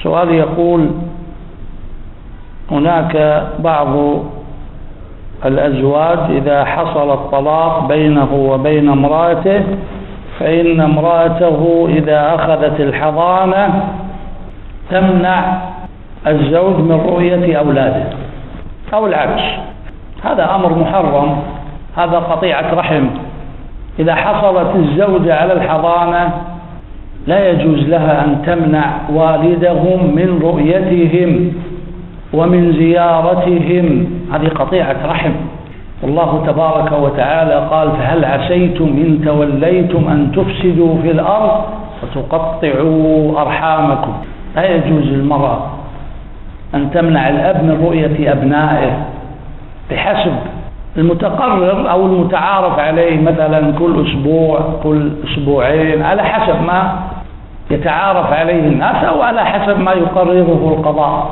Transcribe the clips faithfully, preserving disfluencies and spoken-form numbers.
سؤال يقول: هناك بعض الأزواج إذا حصل الطلاق بينه وبين امرأته فإن امرأته إذا أخذت الحضانة تمنع الزوج من رؤية أولاده أو العكس. هذا أمر محرم، هذا قطيعة رحم. إذا حصلت الزوجة على الحضانة لا يجوز لها أن تمنع والدهم من رؤيتهم ومن زيارتهم، هذه قطيعة رحم. والله تبارك وتعالى قال: فهل عسيتم إن توليتم أن تفسدوا في الأرض وتقطعوا أرحامكم. لا يجوز للمرأة أن تمنع الأب من رؤية أبنائه بحسب المتقرر أو المتعارف عليه، مثلا كل أسبوع كل أسبوعين، على حسب ما يتعارف عليه الناس أو على حسب ما يقرره القضاء.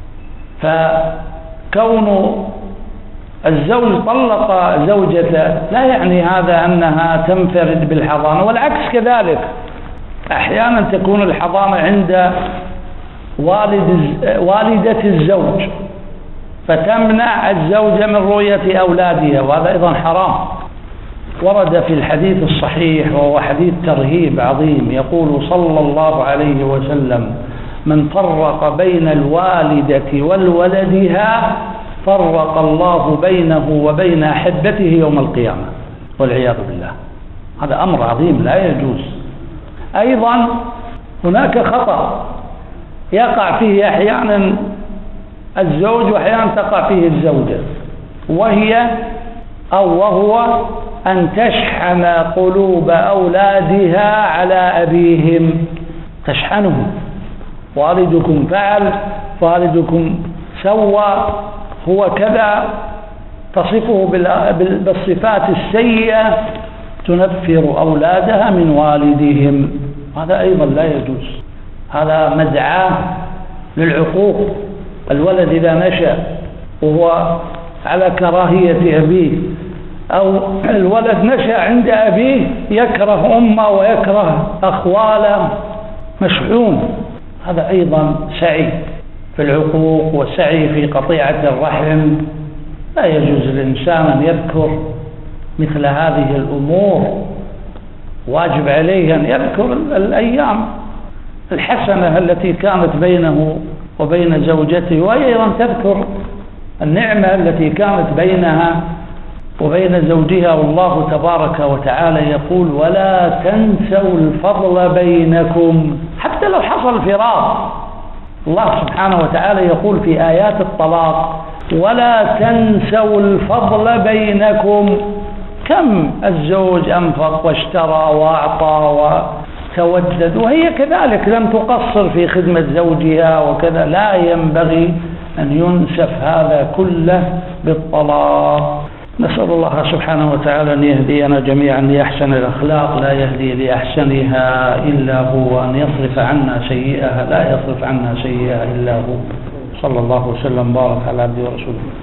فكون الزوج طلق زوجته لا يعني هذا أنها تنفرد بالحضانة، والعكس كذلك. أحيانا تكون الحضانة عند والد والدة الزوج فتمنع الزوجة من رؤية أولادها، وهذا أيضا حرام. ورد في الحديث الصحيح وهو حديث ترهيب عظيم، يقول صلى الله عليه وسلم: من فرق بين الوالدة والولدها فرق الله بينه وبين أحبته يوم القيامة، والعياذ بالله. هذا أمر عظيم لا يجوز. أيضا هناك خطأ يقع فيه أحيانا الزوج وأحيانا تقع فيه الزوجة، وهي أو وهو أن تشحن قلوب أولادها على أبيهم، تشحنهم: والدكم فعل، والدكم سوى، هو كذا، تصفه بالصفات السيئة، تنفر أولادها من والدهم. هذا أيضا لا يجوز، هذا مدعاة للعقوق. الولد إذا نشأ وهو على كراهية أبيه، أو الولد نشأ عند أبيه يكره أمه ويكره أخواله، مشحون، هذا أيضا سعي في العقوق وسعي في قطيعة الرحم. لا يجوز للإنسان أن يذكر مثل هذه الأمور. واجب عليه أن يذكر الأيام الحسنة التي كانت بينه وبين زوجته، وأيضا تذكر النعمة التي كانت بينها وبين زوجها. والله تبارك وتعالى يقول: ولا تنسوا الفضل بينكم. حتى لو حصل فراق، الله سبحانه وتعالى يقول في آيات الطلاق: ولا تنسوا الفضل بينكم. كم الزوج أنفق واشترى وأعطى وتودد، وهي كذلك لم تقصر في خدمة زوجها وكذا. لا ينبغي أن ينسف هذا كله بالطلاق. نسأل الله سبحانه وتعالى أن يهدينا جميعا لأحسن الأخلاق، لا يهدي لأحسنها إلا هو، أن يصرف عنا سيئها لا يصرف عنا سيئها إلا هو. صلى الله وسلم وبارك على عبده ورسوله.